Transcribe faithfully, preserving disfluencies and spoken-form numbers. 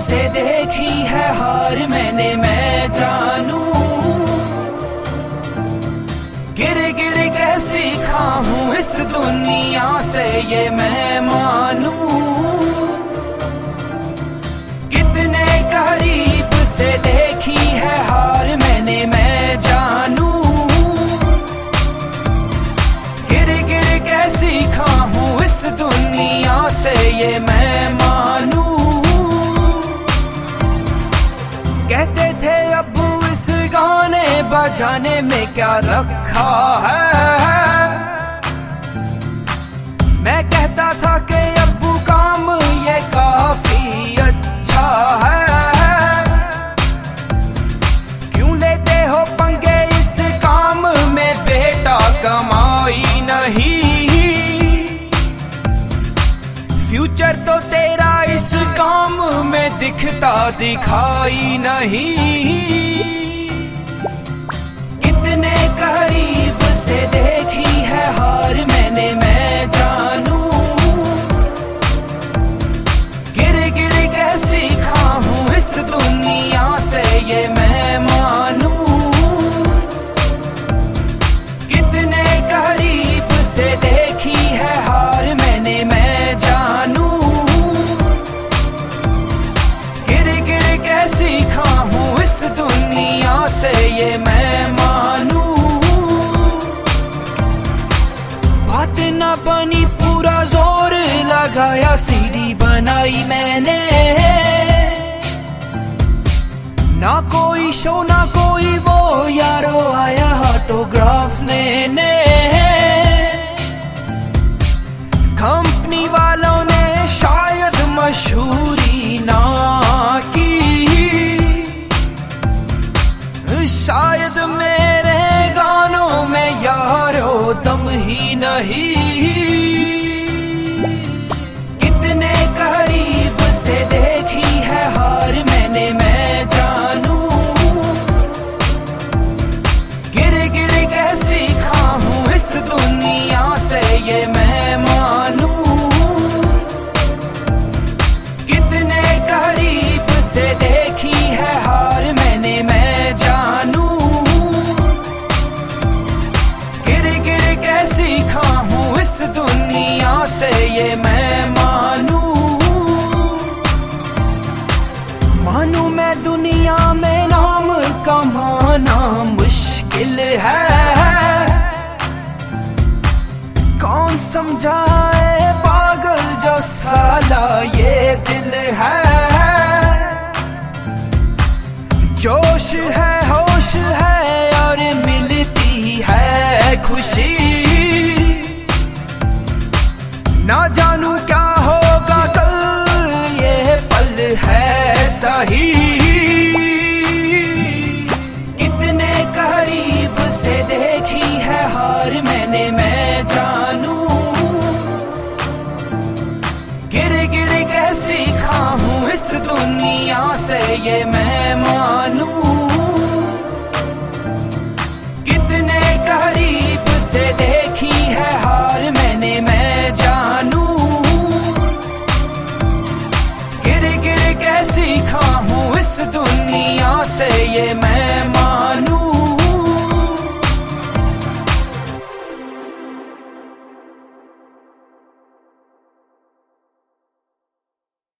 से देखी है हार मैंने, मैं जानू गिर गिर के सीखा हूँ इस दुनिया से ये मैं मानू। कितने करीब से देखी है हार मैंने, मैं जानू गिर गिर के सीखा हूँ इस दुनिया से ये मैं मानू। कहते थे अब्बू इस गाने बजाने में क्या रखा है, मैं कहता था कि अब्बू काम ये काफी अच्छा है। क्यों लेते हो पंगे इस काम में बेटा, कमाई नहीं, फ्यूचर तो तेरा इस काम में दिखता दिखाई नहीं। कितने करीब से देखी है हार मैंने, मैं जानू गिर गिर के सीखा हूँ इस दुनिया से ये मैं मानू। कितने करीब से देखी है हार मैंने, मैं जानू गिर गिर के सीखा हूँ इस दुनिया से ये मैं मानू। बात न बनी पूरा जोर लगाया, सीडी बनाई मैंने, ना कोई शो ना कोई वो यारो आया ऑटोग्राफ लेने। कंपनी वालों ने शायद मशहूरी ना की, शायद मेरे गानों में यारो दम ही नहीं। कितने करीब से देखी है हार मैंने, मैं जानू गिर गिर के सीखा हूँ इस दुनिया से ये मैं मानू। कितने करीब से देखी है हार मैंने, मैं जानू गिर गिर के सीखा हूँ इस दुनिया से ये मैं मानू। मानू मैं दुनिया में नाम कमाना मुश्किल है, कौन समझाए पागल जो साला ये दिल है। जोश है होश है और मिलती है खुशी, ना जानू क्या होगा कल ये पल है सही। कितने करीब से देखी है हार मैंने, मैं जानू गिर गिर के सीखा हूँ इस दुनिया से ये मैं मानू। कितने करीब से देखी है हार मैंने, मैं जानू गिर गिर के सीखा हूँ इस दुनिया से ये मैं